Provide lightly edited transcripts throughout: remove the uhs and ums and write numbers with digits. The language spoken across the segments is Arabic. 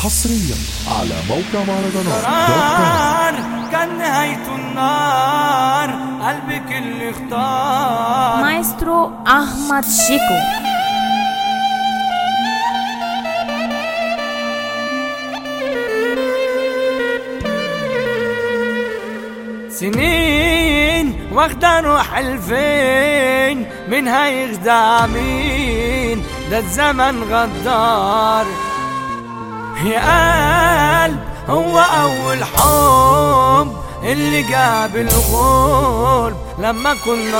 حصريا على موقع مهرجانات قرار كان نهايته النار، قلبك اللي اختار. مايسترو أحمد شيكو. سنين واخدة روح الفين، مين هيخدع مين؟ ده الزمن غدار. يا قلب هو أول حب اللي جاب الغلب لما كنا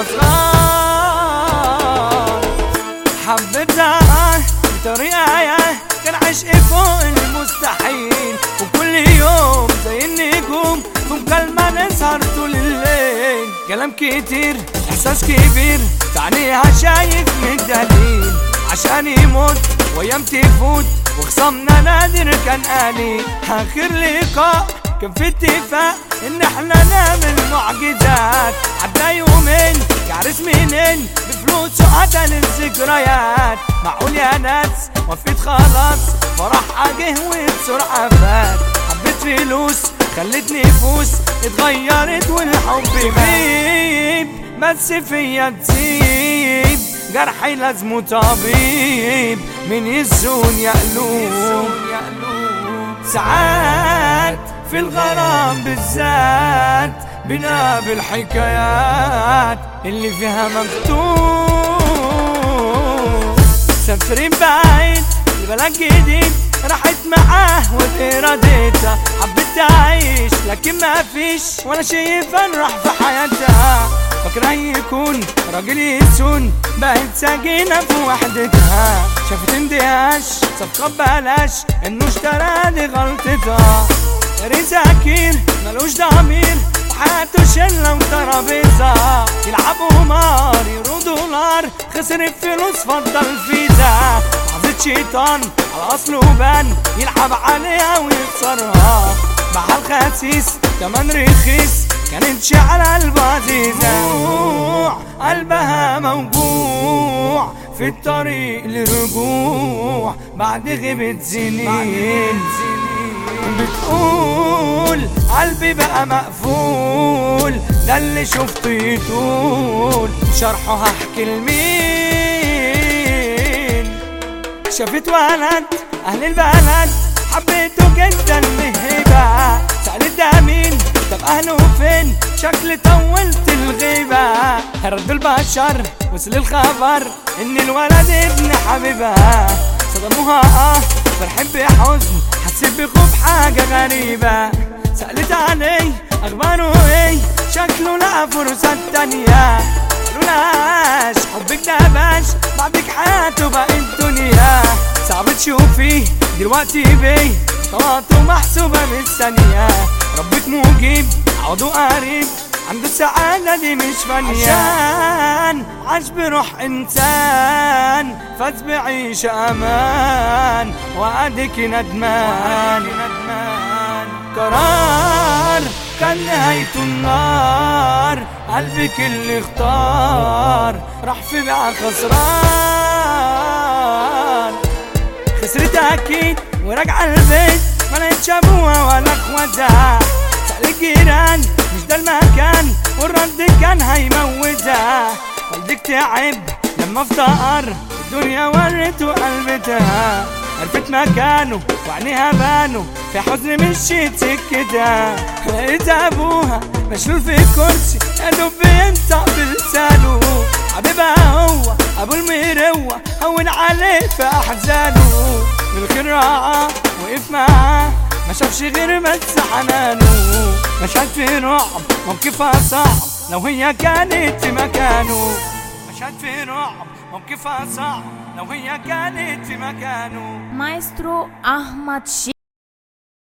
صغار. حبيتها بطريقة كان عشق فوق المستحيل، وكل يوم زي النجوم في مكالمة نسهر طول الليل. كلام كتير إحساس كبير في عينيها شايف من دليل، عشان يموت وأيام تفوت وخصمنا نادر كان قليل. آخر لقاء كان في اتفاق إن احنا نعمل معجزات. عدى يومين كعرس منين بفلوس وقتل الذكريات. معقول يا ناس وفيت خلاص فرح جه وبسرعة فات. حبيت فلوس خلت نفوس اتغيرت والحب غيب، بس فيا تسيب جرحي لازمه طبيب من يسون يقلوب. ساعات في الغرام بالذات بنقابل حكايات اللي فيها مكتوب. سافرين بعيد لبلد جديد راحت معاه وبإرادتها. حبيت تعيش لكن ما فيش ولا شي فرح في حياتها. فاكرة يكون راجل يسون بقت سجينة في وحدتها. شافت اندهاش صفقة ببلاش انه اشترى دي غلطتها. رزاكير ملوش ضمير وحياته شلة وترابيزة. يلعب قمار يورو دولار خسر الفلوس فضل فيزا. لحظة شيطان على اصله بان يلعب عليها ويكسرها. مع الخسيس كمان رخيص كانت على قلبها عزيزة. قلبها موجوع في الطريق للرجوع بعد غيبة سنين. بتقول قلبي بقى مقفول، ده اللي شفته يطول شرحه هحكي لمين. شافت ولد أهل البلد حبيته جدا مهبة. سألت ده مين؟ طب أهله فين؟ شكل طولت الغيبة. رد البشر وصل الخبر إن الولد ابن حبيبها. صدموها فرحت بحزن حسيت بخوف حاجة غريبة. سألت عليه أخباره إيه؟ شكله لقى فرصة تانية. قالولهاش حبك ده باش بعدك حياته بقت دنيا. صعب تشوفيه دلوقتي بيه خطواته محسوبة بالثانية. ربك مجيب عوضه قريب عنده السعادة دي مش فانية. عشان عاش بروح إنسان فاز بعيشة أمان وأديك ندمان. قرار كان نهايته النار، قلبك اللي اختار راح في بيع خسران. خسرت أكيد وراجعة البيت ملقتش أبوها ولا أخواتها. سأل الجيران مش ده المكان والرد كان هيموتها. والدك تعب لما افتقر الدنيا ورته قلبتها. عرفت مكانه وعينيها بانوا في حزن مشيت سكتها. لقيت أبوها مشلول في كرسي يا دوب بينطق بلسانه. حبيبها هو أبو المروة هون عليه في أحزانه. بالخير راعاه وقف معاه ما شافش غير بس حنانه. مشهد في رعب موقفها صعب لو هي كانت في مكانه. مشهد في رعب موقفها صعب لو هي كانت في مكانه. مايسترو أحمد شيكو.